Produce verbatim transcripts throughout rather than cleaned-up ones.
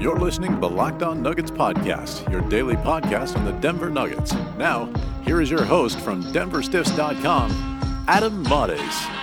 You're listening to the Locked On Nuggets podcast, your daily podcast on the Denver Nuggets. Now, here is your host from Denver Stiffs dot com, Adam Mares.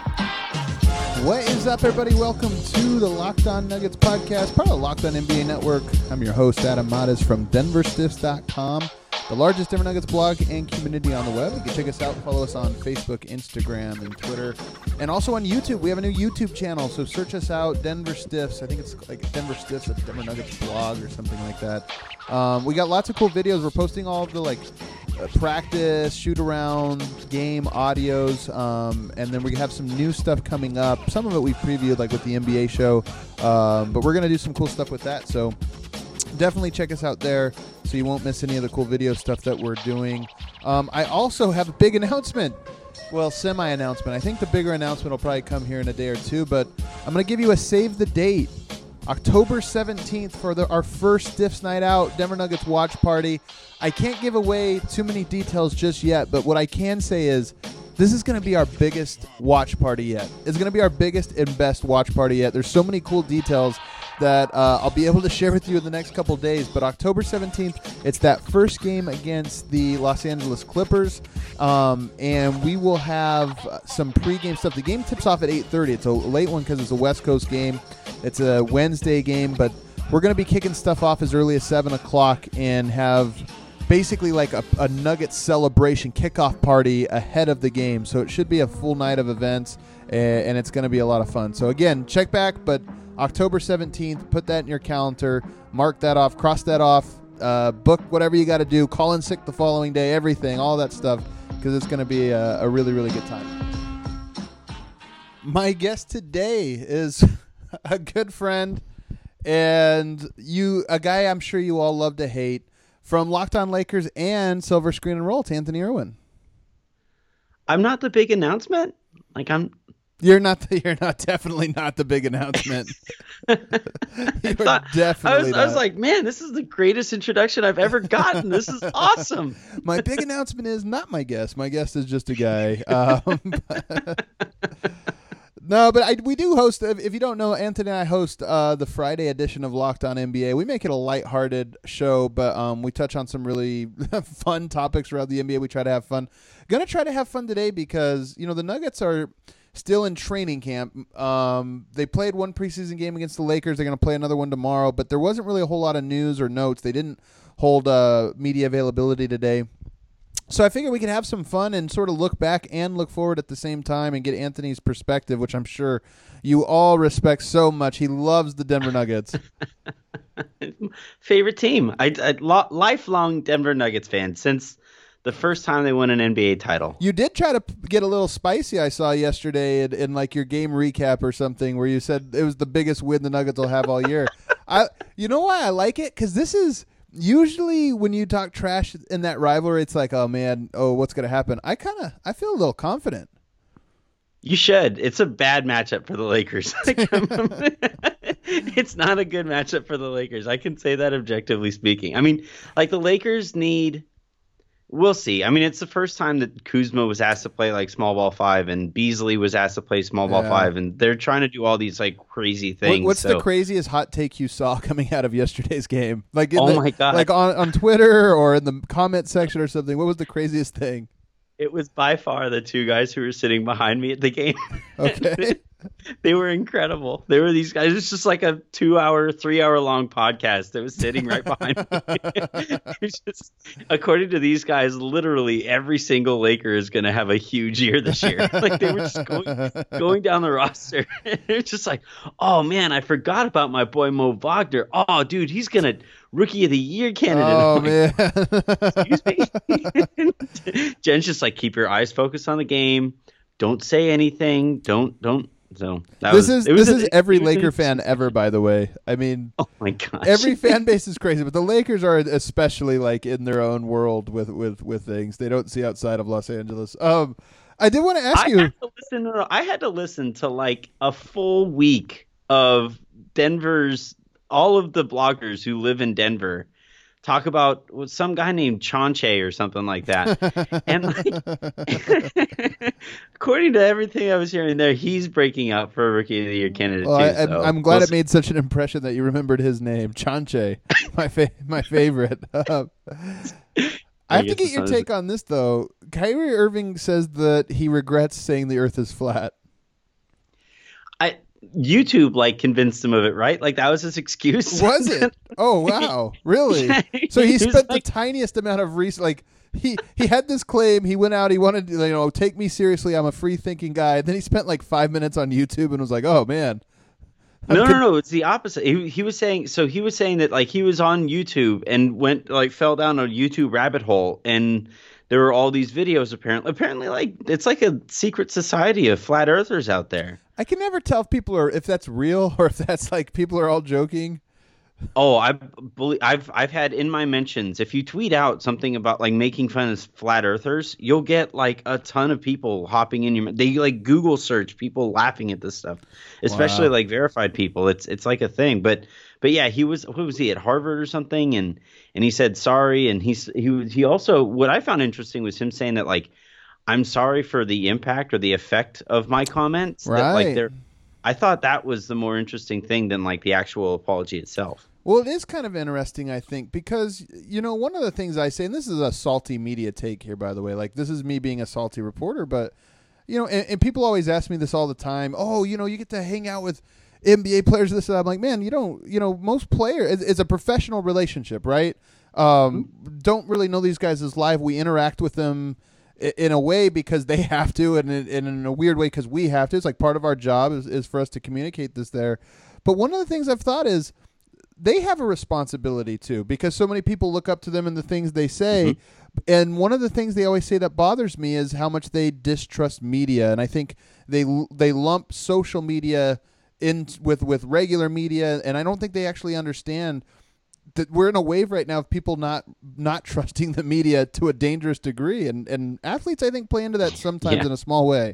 What is up, everybody? Welcome to the Locked On Nuggets podcast, part of the Locked On N B A Network. I'm your host, Adam Mares from Denver Stiffs dot com, the largest Denver Nuggets blog and community on the web. You can check us out, follow us on Facebook, Instagram, and Twitter, and also on YouTube. We have a new YouTube channel, so search us out, Denver Stiffs. I think it's like Denver Stiffs, a Denver Nuggets blog or something like that. Um, we got lots of cool videos. We're posting all of the like uh, practice, shoot around, game audios, um, and then we have some new stuff coming up. Some of it we previewed, like with the N B A show, um, but we're gonna do some cool stuff with that. So definitely check us out there so you won't miss any of the cool video stuff that we're doing. Um, I also have a big announcement. Well, semi-announcement. I think the bigger announcement will probably come here in a day or two, but I'm going to give you a save the date. October seventeenth for the, our first Stiffs Night Out, Denver Nuggets watch party. I can't give away too many details just yet, but what I can say is this is going to be our biggest watch party yet. It's going to be our biggest and best watch party yet. There's so many cool details that uh, I'll be able to share with you in the next couple of days. But October seventeenth, it's that first game against the Los Angeles Clippers. Um, and we will have some pregame stuff. The game tips off at eight thirty. It's a late one because it's a West Coast game. It's a Wednesday game. But we're going to be kicking stuff off as early as seven o'clock and have basically like a, a Nuggets celebration kickoff party ahead of the game. So it should be a full night of events, and it's going to be a lot of fun. So again, check back, but October seventeenth, put that in your calendar, mark that off, cross that off, uh, book whatever you got to do, call in sick the following day, everything, all that stuff, because it's going to be a, a really, really good time. My guest today is a good friend and you, a guy I'm sure you all love to hate, from Locked On Lakers and Silver Screen and Roll, Anthony Irwin. I'm not the big announcement. Like I'm. You're not. The, you're not. Definitely not the big announcement. You're thought, definitely. I was, not. I was like, man, this is the greatest introduction I've ever gotten. This is awesome. My big announcement is not my guest. My guest is just a guy. Um, no, but I, we do host. If you don't know, Anthony and I host uh, the Friday edition of Locked On N B A. We make it a lighthearted show, but um, we touch on some really fun topics around the N B A. We try to have fun. Gonna try to have fun today because you know the Nuggets are still in training camp. Um, they played one preseason game against the Lakers. They're going to play another one tomorrow, but there wasn't really a whole lot of news or notes. They didn't hold uh, media availability today. So I figured we could have some fun and sort of look back and look forward at the same time and get Anthony's perspective, which I'm sure you all respect so much. He loves the Denver Nuggets. Favorite team. I, I lo- lifelong Denver Nuggets fan since the first time they won an N B A title. You did try to get a little spicy, I saw yesterday in, in like your game recap or something, where you said it was the biggest win the Nuggets will have all year. I, you know why I like it? Because this is usually when you talk trash in that rivalry, it's like, oh man, oh what's gonna happen? I kind of, I feel a little confident. You should. It's a bad matchup for the Lakers. It's not a good matchup for the Lakers. I can say that objectively speaking. I mean, like the Lakers need. We'll see. I mean, it's the first time that Kuzma was asked to play like small ball five and Beasley was asked to play small ball yeah. five, and they're trying to do all these like crazy things. What, what's so. the craziest hot take you saw coming out of yesterday's game? Like, in oh the, my god! Like on, on Twitter or in the comment section or something. What was the craziest thing? It was by far the two guys who were sitting behind me at the game. Okay. They were incredible. They were these guys. It's just like a two-hour, three-hour-long podcast that was sitting right behind me. It's just, according to these guys, literally every single Laker is going to have a huge year this year. Like they were just going, going down the roster. They're just like, oh man, I forgot about my boy Mo Wagner. Oh, dude, he's gonna Rookie of the Year candidate. Oh like, man. Excuse me. Jen's just like, keep your eyes focused on the game. Don't say anything. Don't don't. So that this was, is this a, is every Laker fan ever, by the way. I mean, oh my gosh, every fan base is crazy, but the Lakers are especially like in their own world with with, with things they don't see outside of Los Angeles. Um, I did want to ask I you. Had to listen to, I had to listen to like a full week of Denver's all of the bloggers who live in Denver talk about some guy named Chaunche or something like that. And like, according to everything I was hearing there, he's breaking out for a Rookie of the Year candidate well, too. I, so. I'm glad we'll it made such an impression that you remembered his name, Chaunche, my fa- my favorite. Uh, I have to get your take on this, though. Kyrie Irving says that he regrets saying the Earth is flat. I YouTube like convinced him of it, right? Like that was his excuse. Was it? Oh wow, really? Yeah, so he, he spent like, the tiniest amount of research. Like he he had this claim. He went out. He wanted to, you know, take me seriously. I'm a free thinking guy. And then he spent like five minutes on YouTube and was like, oh man. I'm no, con- no, no. It's the opposite. He he was saying so. He was saying that like he was on YouTube and went like fell down a YouTube rabbit hole and. There were all these videos apparently. Apparently, like it's like a secret society of flat earthers out there. I can never tell if people are if that's real or if that's like people are all joking. Oh, I believe I've I've had in my mentions. If you tweet out something about like making fun of flat earthers, you'll get like a ton of people hopping in your. They like Google search people laughing at this stuff, especially Wow. like verified people. It's it's like a thing. But but yeah, he was what was he at Harvard or something, and and he said sorry, and he's he he also what I found interesting was him saying that like I'm sorry for the impact or the effect of my comments. Right. That, like they're. I thought that was the more interesting thing than like the actual apology itself. Well, it is kind of interesting, I think, because, you know, one of the things I say, and this is a salty media take here, by the way, like this is me being a salty reporter, but, you know, and, and people always ask me this all the time. Oh, you know, you get to hang out with N B A players. This and that. I'm like, man, you don't, you know, most players, it's, it's a professional relationship, right? Um, mm-hmm. Don't really know these guys as live. We interact with them in, in a way because they have to, and in, and in a weird way because we have to. It's like part of our job is, is for us to communicate this there. But one of the things I've thought is, they have a responsibility too, because so many people look up to them and the things they say. Mm-hmm. And one of the things they always say that bothers me is how much they distrust media. And I think they they lump social media in with, with regular media. And I don't think they actually understand that we're in a wave right now of people not not trusting the media to a dangerous degree. And, and athletes, I think, play into that sometimes yeah. in a small way.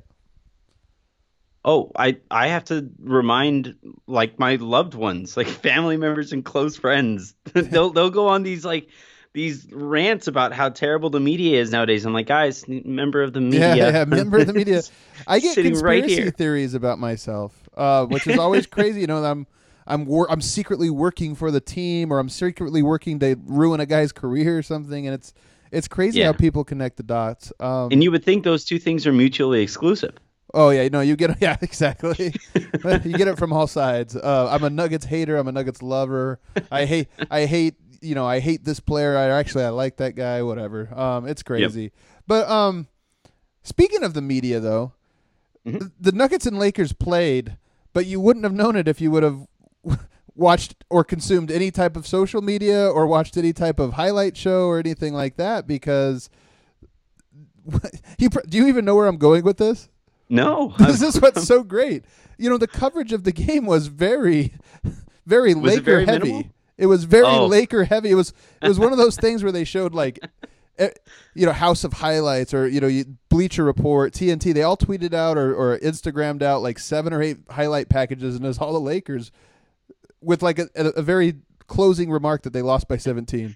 Oh, I, I have to remind like my loved ones, like family members and close friends. they'll they'll go on these like these rants about how terrible the media is nowadays. I'm like, guys, member of the media. Yeah, yeah member of the media. I get conspiracy right theories about myself, uh, which is always crazy. You know, I'm I'm wor- I'm secretly working for the team, or I'm secretly working to ruin a guy's career or something, and it's it's crazy yeah. how people connect the dots. Um, and you would think those two things are mutually exclusive. Oh yeah, no, you get yeah, exactly. You get it from all sides. Uh, I'm a Nuggets hater. I'm a Nuggets lover. I hate, I hate, you know, I hate this player. I actually, I like that guy. Whatever. Um, it's crazy. Yep. But um, speaking of the media, though, mm-hmm. the, the Nuggets and Lakers played, but you wouldn't have known it if you would have watched or consumed any type of social media or watched any type of highlight show or anything like that. Because you, do you even know where I'm going with this? No. This is what's so great. You know, the coverage of the game was very, very was Laker it very heavy. Minimal? It was very oh. Laker heavy. It was it was one of those things where they showed like, you know, House of Highlights or, you know, Bleacher Report, T N T. They all tweeted out or, or Instagrammed out like seven or eight highlight packages, and it was all the Lakers with like a, a, a very closing remark that they lost by seventeen.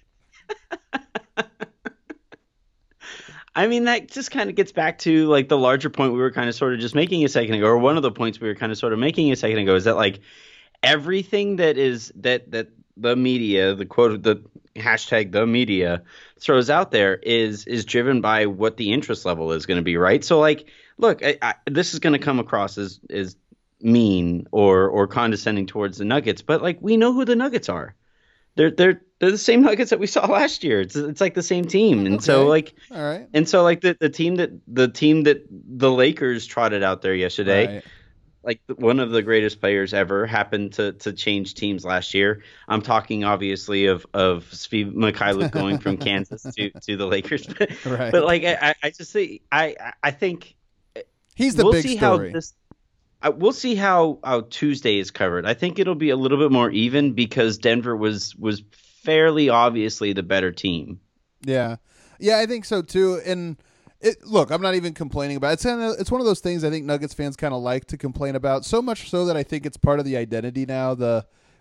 I mean, that just kind of gets back to like the larger point we were kind of sort of just making a second ago, or one of the points we were kind of sort of making a second ago, is that like everything that is that that the media, the quote, the hashtag the media throws out there is is driven by what the interest level is going to be, right? So like, look, I, I, this is going to come across as as mean or or condescending towards the Nuggets, but like we know who the Nuggets are. They're they're they're the same Nuggets that we saw last year. It's it's like the same team, and okay. so like, all right, and so like the, the team that the team that the Lakers trotted out there yesterday, right. like one of the greatest players ever, happened to to change teams last year. I'm talking obviously of of Svi Mikhailuk going from Kansas to, to the Lakers, but, right. but like I I just think I I think he's the we'll big see story. How this, I, we'll see how, how Tuesday is covered. I think it'll be a little bit more even because Denver was was fairly obviously the better team. Yeah, yeah, I think so too. And it, look, I'm not even complaining about it. It's kind of, it's one of those things I think Nuggets fans kind of like to complain about. So much so that I think it's part of the identity now. The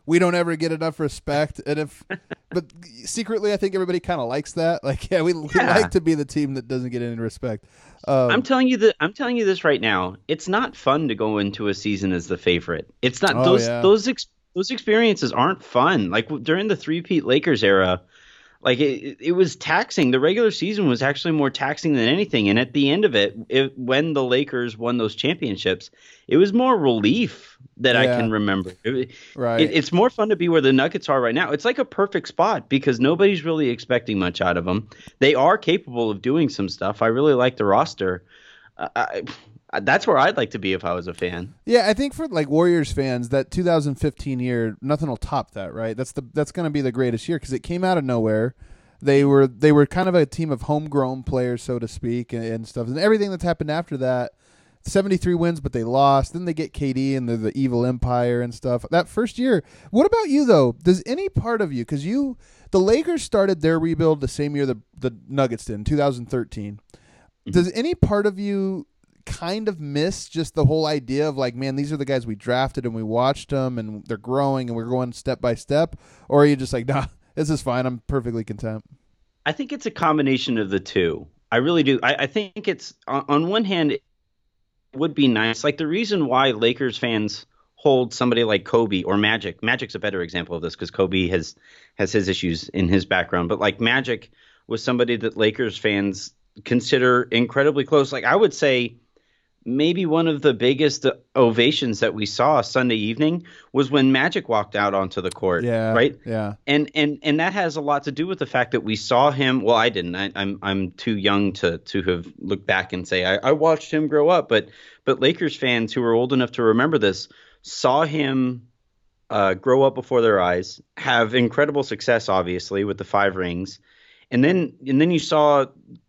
we don't ever get enough respect. And if, but secretly, I think everybody kind of likes that. Like, yeah, we, yeah. we like to be the team that doesn't get any respect. Um, I'm telling you that I'm telling you this right now. It's not fun to go into a season as the favorite. It's not oh, those yeah. those ex, those experiences aren't fun. Like during the three-peat Lakers era, like it, it was taxing. The regular season was actually more taxing than anything. And at the end of it, it when the Lakers won those championships, it was more relief that yeah. I can remember. It, right. It, it's more fun to be where the Nuggets are right now. It's like a perfect spot because nobody's really expecting much out of them. They are capable of doing some stuff. I really like the roster. Uh, I, That's where I'd like to be if I was a fan. Yeah, I think for like Warriors fans, that two thousand fifteen year, nothing will top that, right? That's the that's going to be the greatest year because it came out of nowhere. They were they were kind of a team of homegrown players, so to speak, and, and stuff. And everything that's happened after that, seventy-three wins, but they lost. Then they get K D and they're the evil empire and stuff. That first year, what about you though? Does any part of you, because you, the Lakers started their rebuild the same year the the Nuggets did in two thousand thirteen. Mm-hmm. Does any part of you kind of miss just the whole idea of like, man, these are the guys we drafted and we watched them and they're growing and we're going step by step? Or are you just like, nah, this is fine, I'm perfectly content? I think it's a combination of the two. I really do. I, I think it's on, on one hand, it would be nice. Like the reason why Lakers fans hold somebody like Kobe or Magic. Magic's a better example of this because Kobe has has his issues in his background. But like Magic was somebody that Lakers fans consider incredibly close. Like I would say maybe one of the biggest ovations that we saw Sunday evening was when Magic walked out onto the court. Yeah, right. Yeah, and and and that has a lot to do with the fact that we saw him. Well, I didn't. I, I'm I'm too young to to have looked back and say I, I watched him grow up. But but Lakers fans who are old enough to remember this saw him uh, grow up before their eyes, have incredible success, obviously with the five rings, and then and then you saw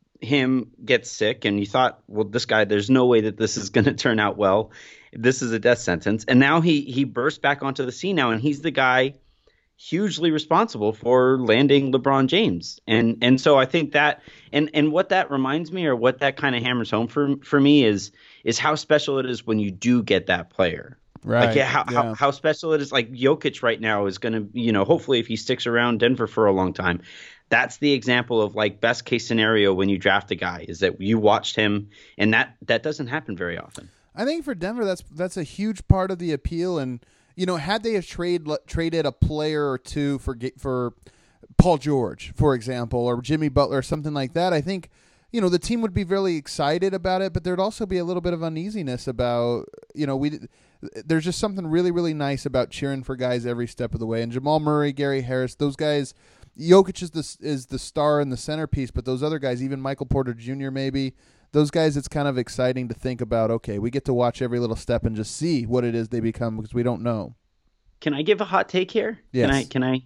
him get sick and you thought, well, this guy, there's no way that this is going to turn out well. This is a death sentence. And now he he bursts back onto the scene now, and he's the guy hugely responsible for landing LeBron James. And and so I think that and and what that reminds me, or what that kind of hammers home for for me is is how special it is when you do get that player. Right. Like yeah, how, yeah. how how special it is. Like Jokic right now is going to, you know, hopefully if he sticks around Denver for a long time, that's the example of like best case scenario when you draft a guy, is that you watched him, and that that doesn't happen very often. I think for Denver, that's that's a huge part of the appeal. And you know, had they have trade traded a player or two for for Paul George, for example, or Jimmy Butler, or something like that, I think you know the team would be really excited about it. But there'd also be a little bit of uneasiness about you know we. There's just something really really nice about cheering for guys every step of the way. And Jamal Murray, Gary Harris, those guys. Jokic is the is the star and the centerpiece, but those other guys, even Michael Porter Junior maybe, those guys, it's kind of exciting to think about, okay, we get to watch every little step and just see what it is they become because we don't know. Can I give a hot take here? Yes. Can I, can I?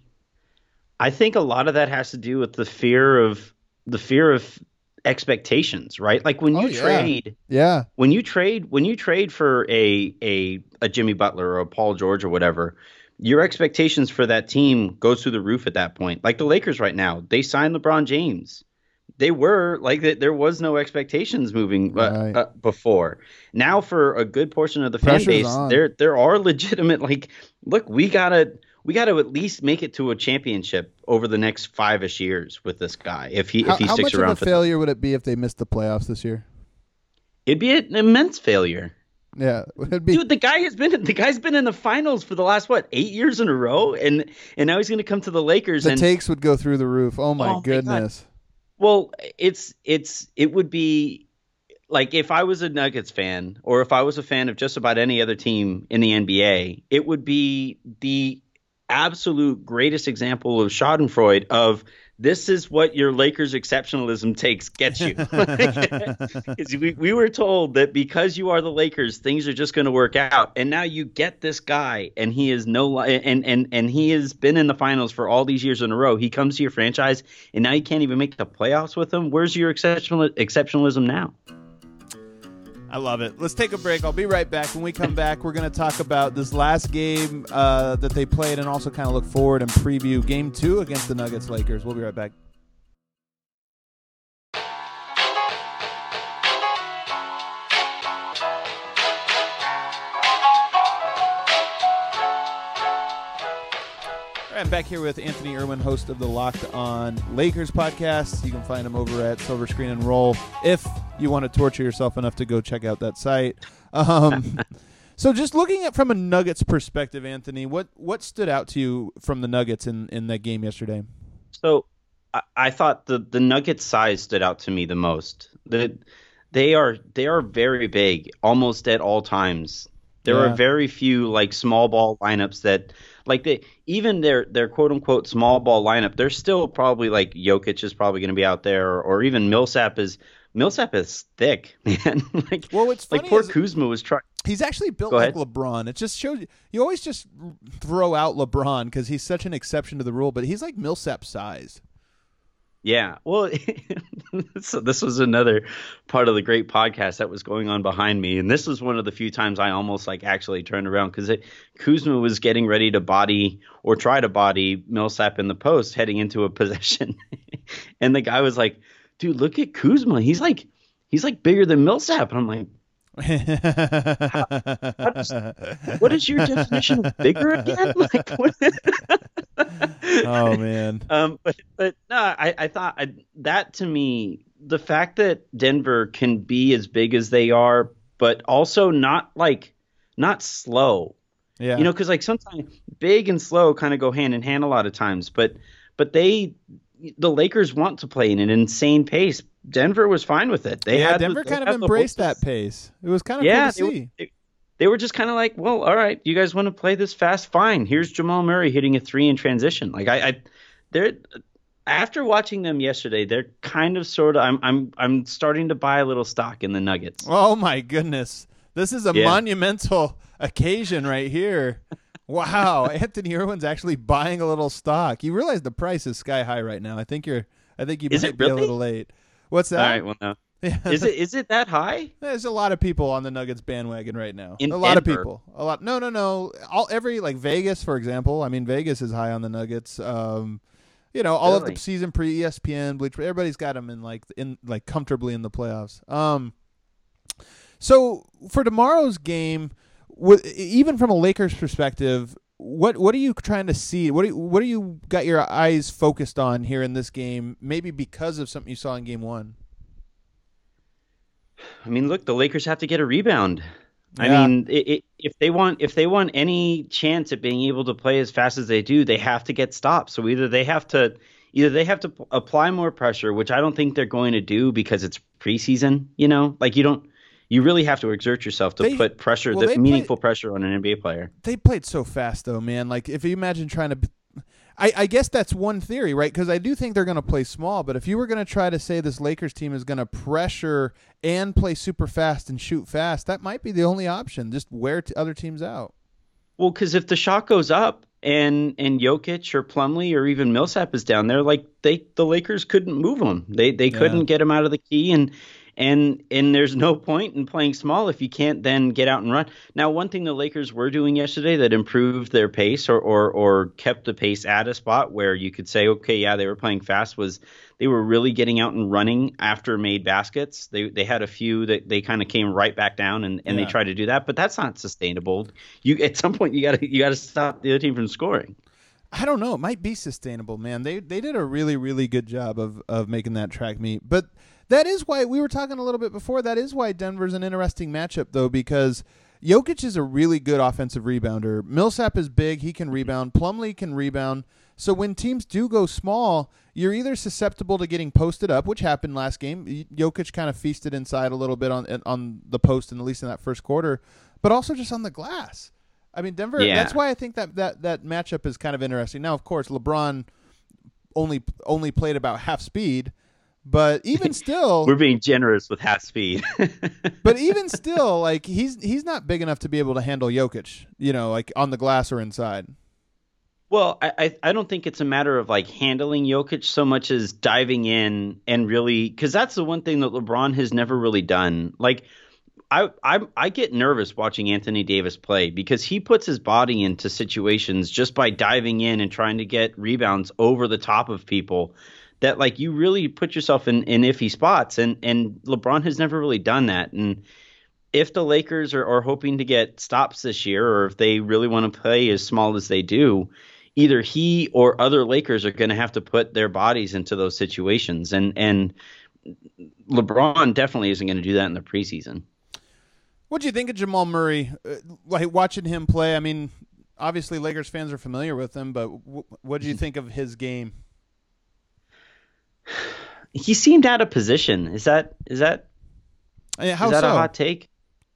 I think a lot of that has to do with the fear of the fear of expectations, right? Like when you oh, yeah. trade, yeah, when you trade, when you trade for a a a Jimmy Butler or a Paul George or whatever, your expectations for that team goes through the roof at that point. Like the Lakers right now, they signed LeBron James. They were like there was no expectations moving uh, right. uh, before. Now, for a good portion of the fan Pressure's base, on. there there are legitimate like, look, we gotta we gotta at least make it to a championship over the next five-ish years with this guy. If he how, if he how sticks much around of a for failure them. would it be if they missed the playoffs this year? It'd be an immense failure. Yeah, it'd be. Dude, the guy has been the guy's been in the finals for the last what eight years in a row, and and now he's going to come to the Lakers. The and takes would go through the roof. Oh my oh goodness! My well, it's it's it would be like if I was a Nuggets fan, or if I was a fan of just about any other team in the N B A, it would be the absolute greatest example of Schadenfreude of. This is what your Lakers exceptionalism takes gets you. we, we were told that because you are the Lakers, things are just going to work out. And now you get this guy, and he is no and, and, and he has been in the finals for all these years in a row. He comes to your franchise, and now you can't even make the playoffs with him. Where's your exceptional exceptionalism now? I love it. Let's take a break. I'll be right back. When we come back, we're going to talk about this last game uh, that they played and also kind of look forward and preview game two against the Nuggets Lakers. We'll be right back. I'm back here with Anthony Irwin, host of the Locked On Lakers podcast. You can find him over at Silver Screen and Roll if you want to torture yourself enough to go check out that site. Um, so just looking at from a Nuggets perspective, Anthony, what, what stood out to you from the Nuggets in, in that game yesterday? So I, I thought the, the Nuggets size stood out to me the most. The, they are they are very big almost at all times. There Yeah. are very few like small ball lineups that like they even their their quote unquote small ball lineup. They're still probably like Jokic is probably going to be out there, or, or even Millsap is Millsap is thick, man. like Well, what's like funny poor is- Kuzma was trying. He's actually built Go like ahead. LeBron. It just shows you. You always just throw out LeBron because he's such an exception to the rule, but he's like Millsap sized. Yeah, well, so this was another part of the great podcast that was going on behind me, and this was one of the few times I almost like actually turned around because Kuzma was getting ready to body or try to body Millsap in the post heading into a possession, and the guy was like, "Dude, look at Kuzma. He's like he's like bigger than Millsap," and I'm like, how, how does, "What is your definition of bigger again?" Like, what? Oh man. Um, but but no, I, I thought I, that to me, the fact that Denver can be as big as they are, but also not like not slow, Yeah. you know, because like sometimes big and slow kind of go hand in hand a lot of times. But but they the Lakers want to play in an insane pace. Denver was fine with it. They yeah, had Denver they kind of had the embraced horses. that pace. It was kind of Yeah, cool to they see. were, they, they were just kind of like, well, all right, you guys want to play this fast? Fine. Here's Jamal Murray hitting a three in transition. Like I, I they're after watching them yesterday, they're kind of sort of. I'm I'm I'm starting to buy a little stock in the Nuggets. Oh my goodness. This is a Yeah. monumental occasion right here. Wow, Anthony Irwin's actually buying a little stock. You realize the price is sky high right now. I think you're I think you Is might it be a really? little late. What's that? All right, well, no. Yeah. Is it is it that high? There's a lot of people on the Nuggets bandwagon right now. In a lot Denver? of people. A lot. No, no, no. All every like Vegas, for example. I mean, Vegas is high on the Nuggets. Um, you know, all of Really? the season pre E S P N, Bleach. Everybody's got them in like in like comfortably in the playoffs. Um, so for tomorrow's game, w- even from a Lakers perspective, what what are you trying to see? What do you, what do you got your eyes focused on here in this game? Maybe because of something you saw in game one. I mean, look, the Lakers have to get a rebound. I Yeah. mean, it, it, if they want if they want any chance at being able to play as fast as they do, they have to get stopped. So either they have to either they have to p- apply more pressure, which I don't think they're going to do because it's preseason. You know, like you don't you really have to exert yourself to They- put pressure, well, the they play- meaningful pressure on an N B A player. They played so fast, though, man. Like, if you imagine trying to, I, I guess that's one theory, right? Because I do think they're going to play small. But if you were going to try to say this Lakers team is going to pressure and play super fast and shoot fast, that might be the only option. Just wear t- other teams out. Well, because if the shot goes up and and Jokic or Plumlee or even Millsap is down there, like they the Lakers couldn't move him. They they Yeah. couldn't get him out of the key, and and and there's no point in playing small if you can't then get out and run. Now, one thing the Lakers were doing yesterday that improved their pace or or or kept the pace at a spot where you could say, okay, yeah, they were playing fast, was they were really getting out and running after made baskets. They they had a few that they kind of came right back down and, and Yeah. they tried to do that, but that's not sustainable. You at some point you gotta you gotta stop the other team from scoring. I don't know. It might be sustainable, man. They they did a really, really good job of, of making that track meet. But that is why we were talking a little bit before. That is why Denver's an interesting matchup, though, because Jokic is a really good offensive rebounder. Millsap is big. He can rebound. Plumlee can rebound. So when teams do go small, you're either susceptible to getting posted up, which happened last game. Jokic kind of feasted inside a little bit on on the post, and at least in that first quarter, but also just on the glass. I mean, Denver, Yeah. that's why I think that, that, that matchup is kind of interesting. Now, of course, LeBron only only played about half speed, but even still, We're being generous with half speed. but even still, like he's he's not big enough to be able to handle Jokic, you know, like on the glass or inside. Well, I, I I don't think it's a matter of like handling Jokic so much as diving in and really, because that's the one thing that LeBron has never really done. Like, I I I get nervous watching Anthony Davis play because he puts his body into situations just by diving in and trying to get rebounds over the top of people that like you really put yourself in, in iffy spots, and and LeBron has never really done that. And if the Lakers are, are hoping to get stops this year, or if they really want to play as small as they do, either he or other Lakers are going to have to put their bodies into those situations. And, and LeBron definitely isn't going to do that in the preseason. What do you think of Jamal Murray? Uh, like watching him play, I mean, obviously Lakers fans are familiar with him, but w- what do you think of his game? He seemed out of position. Is that is that Yeah, how is that so? a hot take?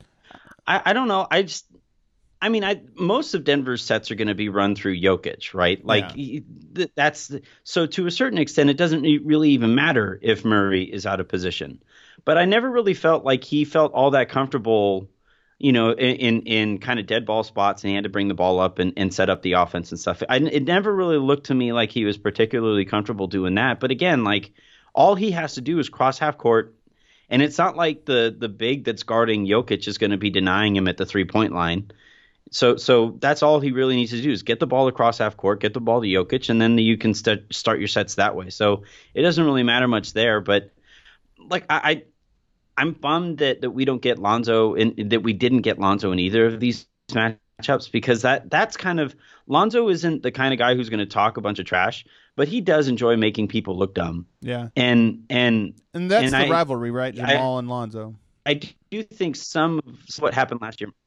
I, I don't know. I just I mean, I most of Denver's sets are going to be run through Jokic, right? Like Yeah. he- th- that's so to a certain extent, it doesn't e- really even matter if Murray is out of position. But I never really felt like he felt all that comfortable, you know, in in, in kind of dead ball spots, and he had to bring the ball up and, and set up the offense and stuff. I, it never really looked to me like he was particularly comfortable doing that. But again, like all he has to do is cross half court. And it's not like the the big that's guarding Jokic is going to be denying him at the three-point line. So so that's all he really needs to do is get the ball across half court, get the ball to Jokic, and then you can st- start your sets that way. So it doesn't really matter much there. But like I, I I'm bummed that, that we don't get Lonzo in that we didn't get Lonzo in either of these matchups, because that that's kind of Lonzo isn't the kind of guy who's going to talk a bunch of trash, but he does enjoy making people look dumb. Yeah. And and And that's and the I, rivalry, right? I- Jamal and Lonzo. I do think some of what happened last year.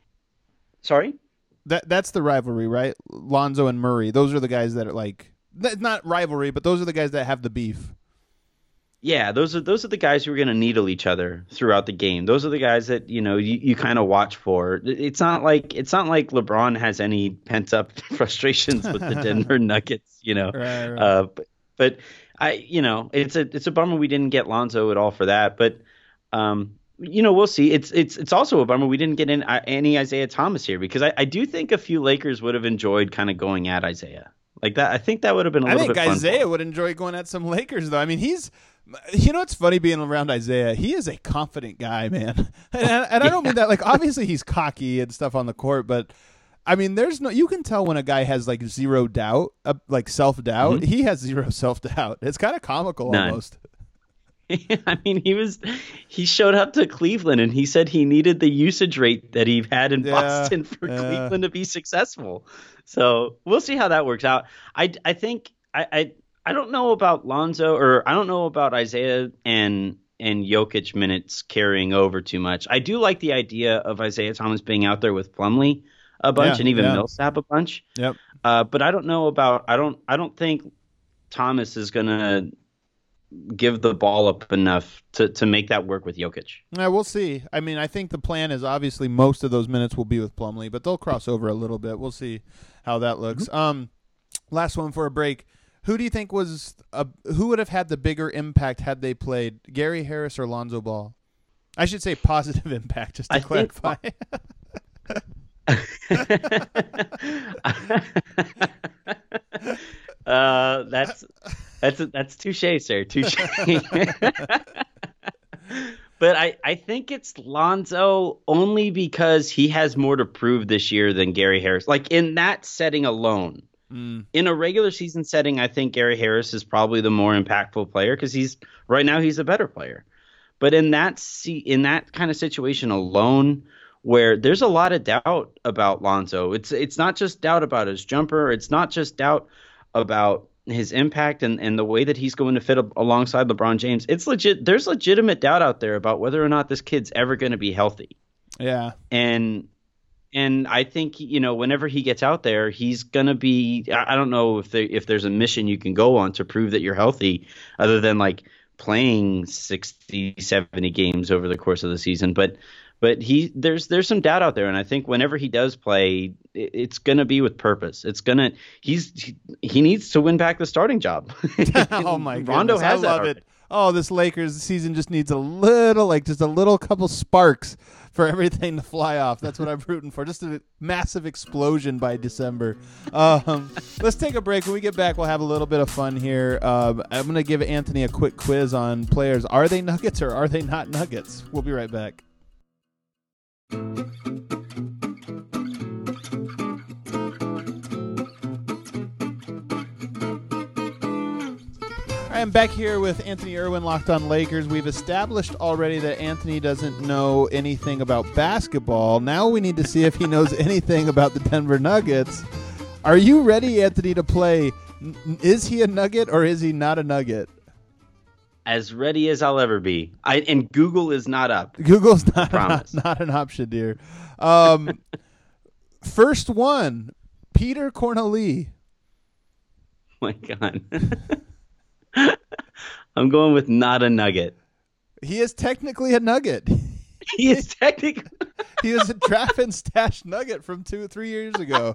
Sorry? That that's the rivalry, right? Lonzo and Murray. Those are the guys that are like th- not rivalry, but those are the guys that have the beef. Yeah, those are those are the guys who are going to needle each other throughout the game. Those are the guys that, you know, you, you kind of watch for. It's not like it's not like LeBron has any pent up frustrations with the Denver Nuggets, you know. Right, right. Uh, but, but I, you know, it's a it's a bummer we didn't get Lonzo at all for that. But um, you know, we'll see. It's it's it's also a bummer we didn't get in uh, any Isaiah Thomas here, because I, I do think a few Lakers would have enjoyed kind of going at Isaiah like that. I think that would have been a I little think bit fun. Isaiah would enjoy going at some Lakers, though. I mean, he's, you know, it's funny being around Isaiah. He is a confident guy, man. And, and I don't mean that, like, obviously he's cocky and stuff on the court, but I mean, there's no, you can tell when a guy has like zero doubt, uh, like self doubt. Mm-hmm. He has zero self doubt. It's kind of comical None. almost. I mean, he was he showed up to Cleveland and he said he needed the usage rate that he had in Yeah, Boston for yeah. Cleveland to be successful. So we'll see how that works out. I, I think I, I I don't know about Lonzo, or I don't know about Isaiah and and Jokic minutes carrying over too much. I do like the idea of Isaiah Thomas being out there with Plumlee a bunch, Yeah, and even yeah. Millsap a bunch. Yep. Uh, but I don't know about I don't I don't think Thomas is gonna give the ball up enough to, to make that work with Jokic. Yeah, we'll see. I mean, I think the plan is obviously most of those minutes will be with Plumlee, but they'll cross over a little bit. We'll see how that looks. Mm-hmm. Um, last one for a break. Who do you think was a, who would have had the bigger impact had they played, Gary Harris or Lonzo Ball? I should say positive impact, just to I think- clarify. uh, that's that's that's touche, sir. Touche. But I, I think it's Lonzo only because he has more to prove this year than Gary Harris. Like in that setting alone, Mm. in a regular season setting, I think Gary Harris is probably the more impactful player because he's right now he's a better player. But in that see in that kind of situation alone, where there's a lot of doubt about Lonzo, it's it's not just doubt about his jumper, it's not just doubt about his impact and, and the way that he's going to fit up alongside LeBron James. It's legit. There's legitimate doubt out there about whether or not this kid's ever going to be healthy. Yeah. And and I think, you know, whenever he gets out there, he's going to be – I don't know if there, if there's a mission you can go on to prove that you're healthy other than, like, playing sixty, seventy games over the course of the season. But but he there's there's some doubt out there, and I think whenever he does play, it, it's going to be with purpose. It's going to – he's he, he needs to win back the starting job. Oh, my goodness. Rondo has I that love already. it. Oh, this Lakers season just needs a little, like just a little couple sparks for everything to fly off. That's what I'm rooting for. Just a massive explosion by December. Um, let's take a break. When we get back, we'll have a little bit of fun here. Um, I'm going to give Anthony a quick quiz on players. Are they Nuggets or are they not Nuggets? We'll be right back. I'm back here with Anthony Irwin, Locked on Lakers. We've established already that Anthony doesn't know anything about basketball. Now we need to see if he knows anything about the Denver Nuggets. Are you ready, Anthony, to play N- Is He a Nugget or Is He Not a Nugget? As ready as I'll ever be. I and Google is not up. Google's not, Promise. not, not an option, dear. Um, first one, Peter Corneli. Oh my God. I'm going with not a nugget. He is technically a nugget. He is technically. He is a draft and stash nugget from two, three years ago.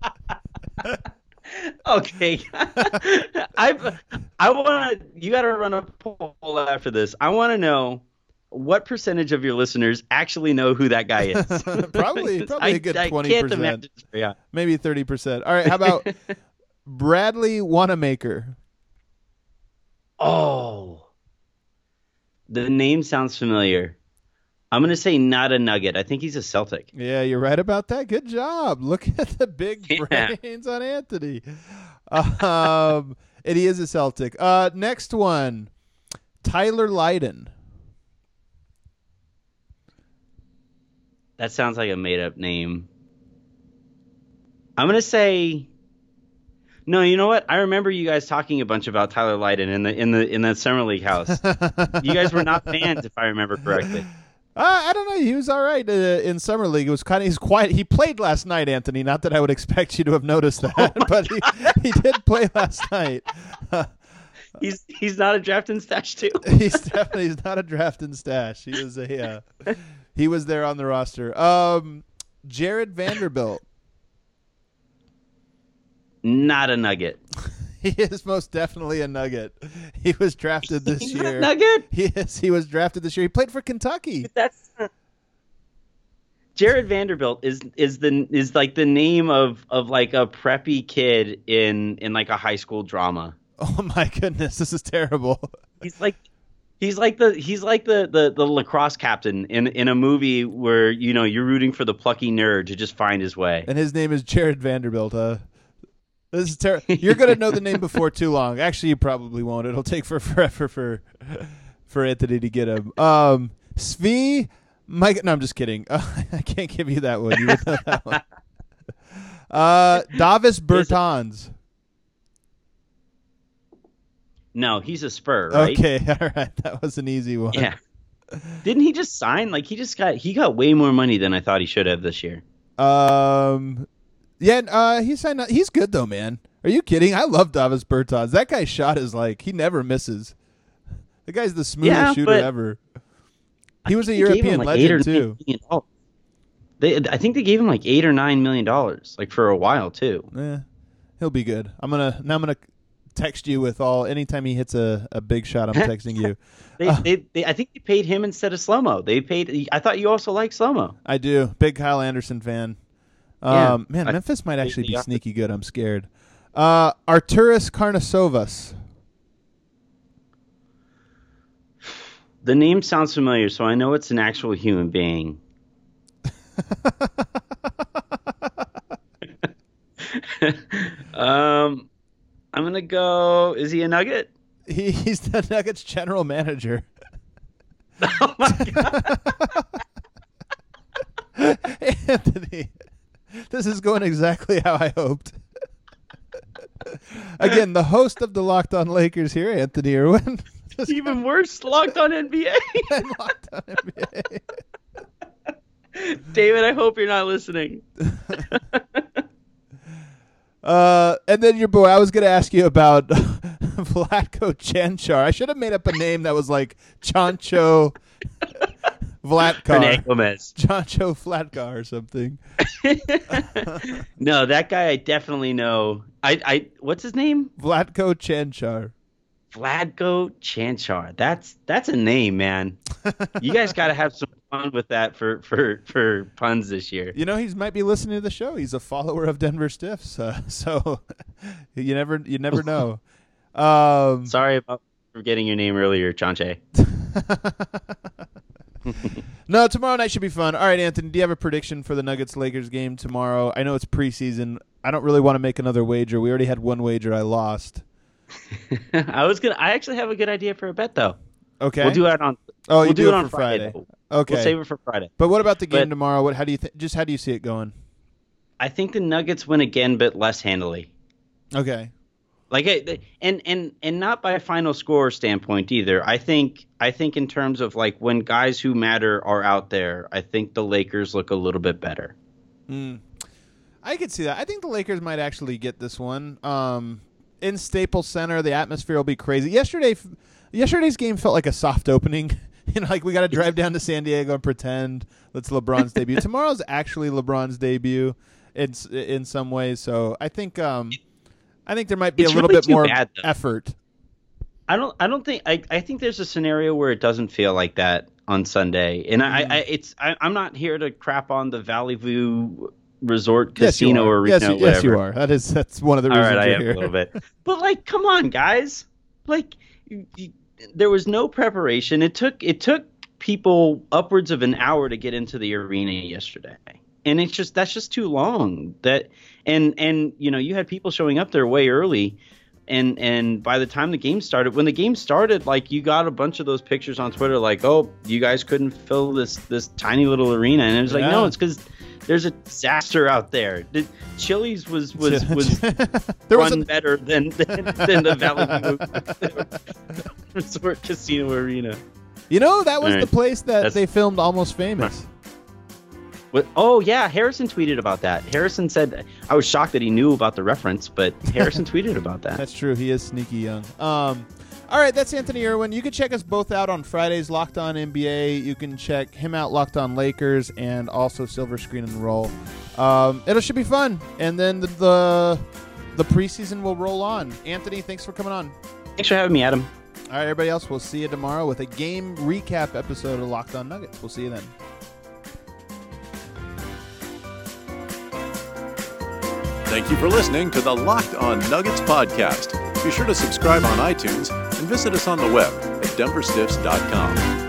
Okay. I I want to. You got to run a poll after this. I want to know what percentage of your listeners actually know who that guy is. probably, probably a good I, twenty I can't percent. imagine. Yeah. Maybe thirty percent. All right. How about Bradley Wanamaker? Oh, the name sounds familiar. I'm going to say not a nugget. I think he's a Celtic. Yeah, you're right about that. Good job. Look at the big Yeah. brains on Anthony. Um, and he is a Celtic. Uh, next one, Tyler Lydon. That sounds like a made-up name. I'm going to say... No, you know what? I remember you guys talking a bunch about Tyler Lydon in the in the in the summer league house. You guys were not fans, if I remember correctly. Uh, I don't know. He was all right uh, in summer league. It was kind of he's quiet. He played last night, Anthony. Not that I would expect you to have noticed that, Oh but he, he did play last night. He's he's not a draft and stash too. he's definitely he's not a draft and stash. He was a uh, he was there on the roster. Um, Jared Vanderbilt. Not a nugget. He is most definitely a nugget. He was drafted this He's year. not a nugget. He is. He was drafted this year. He played for Kentucky. That's Jared Vanderbilt is is the is like the name of of like a preppy kid in in like a high school drama. Oh my goodness, this is terrible. He's like he's like the he's like the, the, the lacrosse captain in in a movie where you know you're rooting for the plucky nerd to just find his way. And his name is Jared Vanderbilt. Uh, this is terrible. You're gonna know the name before too long. Actually, you probably won't. It'll take for forever for for Anthony to get him. Um, Svi, Mike. No, I'm just kidding. Uh, I can't give you that one. You would know that one. Uh, Davis Bertans. No, he's a Spur, right? Okay, all right. That was an easy one. Yeah. Didn't he just sign? Like he just got he got way more money than I thought he should have this year. Um, yeah. Uh, he signed. He's good though, man. Are you kidding? I love Davis Bertans. That guy's shot is like he never misses. The guy's the smoothest Yeah, shooter but ever. He was a They gave him European like eight or legend nine too. million dollars. They, I think they gave him like eight or nine million dollars, like for a while too. Yeah, he'll be good. I'm gonna now. I'm gonna text you with all. Anytime he hits a, a big shot, I'm texting you. They, Uh, they, they, I think they paid him instead of Slow-Mo. They paid. I thought you also liked Slow-Mo. I do. Big Kyle Anderson fan. Yeah, Um, man, I- Memphis might actually they be got the- sneaky good. I'm scared. Uh, Arturas Karnasovas. The name sounds familiar, so I know it's an actual human being. um, I'm gonna go. Is he a Nugget? He, he's the Nuggets general manager. Oh my god! Anthony, this is going exactly how I hoped. Again, the host of the Locked On Lakers here, Anthony Irwin. Just Even worse, locked on N B A. Locked On N B A. David, I hope you're not listening. Uh, and then your boy, I was going to ask you about Vlatko Chanchar. I should have made up a name that was like Chancho Renee Vlatkar. Gomez. Chancho Flatkar or something. No, that guy I definitely know. I, I what's his name? Vlatko Chanchar. Vladko Chanchar. That's that's a name, man. You guys got to have some fun with that for, for, for puns this year. You know, he might be listening to the show. He's a follower of Denver Stiffs, uh, so you never you never know. Um, Sorry about forgetting your name earlier, Chanche. No, tomorrow night should be fun. All right, Anthony, do you have a prediction for the Nuggets-Lakers game tomorrow? I know it's preseason. I don't really want to make another wager. We already had one wager I lost. I was gonna. I actually have a good idea for a bet, though. Okay. We'll do it on. Oh, you we'll do do it it on for Friday. Friday. though. Okay. We'll save it for Friday. But what about the game But- tomorrow? What? How do you th- just how do you see it going? I think the Nuggets win again, but less handily. Okay. Like it, and and and not by a final score standpoint either. I think I think in terms of like when guys who matter are out there, I think the Lakers look a little bit better. Mm. I could see that. I think the Lakers might actually get this one. Um, in Staples Center, the atmosphere will be crazy. Yesterday, yesterday's game felt like a soft opening. You know, like we got to drive down to San Diego and pretend that's LeBron's debut. Tomorrow's actually LeBron's debut in in some ways. So I think. Um, I think there might be it's a little really bit more bad, effort. I don't. I don't think. I, I think there's a scenario where it doesn't feel like that on Sunday, and mm. I, I. It's. I, I'm not here to crap on the Valley View Resort Casino yes, Arena. Yes, you, whatever. yes, you are. That is. That's one of the All reasons right, you're I am here. a little bit. But like, come on, guys. Like, you, you, there was no preparation. It took. It took people upwards of an hour to get into the arena yesterday. And it's just that's just too long. That and and you know you had people showing up there way early, and and by the time the game started, when the game started, like you got a bunch of those pictures on Twitter, like, oh, you guys couldn't fill this this tiny little arena, and it was like, yeah. no, it's because there's a disaster out there. The Chili's was was was there run was a... better than than, than the Valley View Resort Casino Arena. You know that was right. the place that That's... they filmed Almost Famous. What, oh, yeah, Harrison tweeted about that. Harrison said, I was shocked that he knew about the reference, but Harrison tweeted about that. That's true. He is sneaky young. Um, all right, that's Anthony Irwin. You can check us both out on Fridays, Locked On N B A. You can check him out, Locked On Lakers, and also Silver Screen and Roll. Um, it should be fun. And then the, the the preseason will roll on. Anthony, thanks for coming on. Thanks for having me, Adam. All right, everybody else, we'll see you tomorrow with a game recap episode of Locked On Nuggets. We'll see you then. Thank you for listening to the Locked On Nuggets podcast. Be sure to subscribe on iTunes and visit us on the web at denver stiffs dot com.